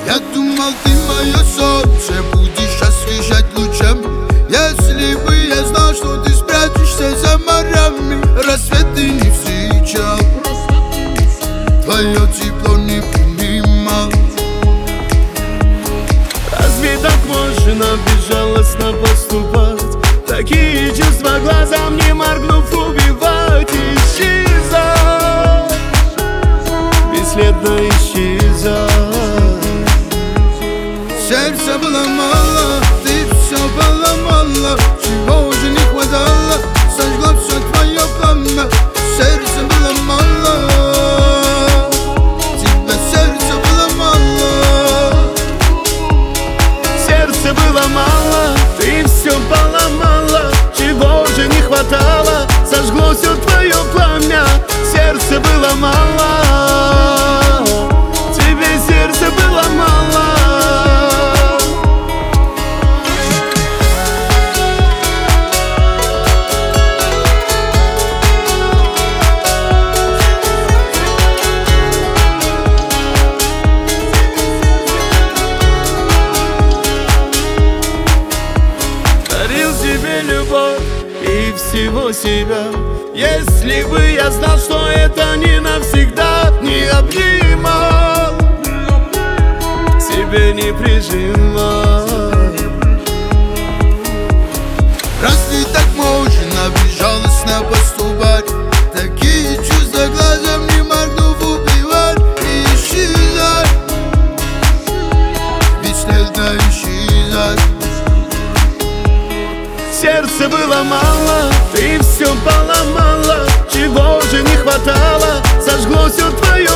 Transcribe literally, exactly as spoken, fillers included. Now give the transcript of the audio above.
Я думал, ты мое солнце, будешь освещать лучами. Если бы я знал, что ты спрячешься за морями, рассвет ты не встречал, твое тепло не принимал. Разве так можно безжалостно поступать? Такие чувства глазом не моргнув убивать, исчезать, бесследно исчезать. Сердце было мало, ты все поломала. Чего уже не хватало, сожгло все твое пламя. Сердце было мало, тебе сердце было мало. Сердце было мало, ты все поломала. Чего уже не хватало, сожгло все твое пламя. Сердце было мало, тебе сердце было мало. Тебе любовь и всего себя. Если бы я знал, что это не навсегда, не обнимал, к себе не прижимал. Разве так можно безжалостно поступать? Такие чувства глазом не моргнув убивать и исчезать, бесследно исчезать. Сердце было мало, ты все поломала. Чего же не хватало, сожгло все твое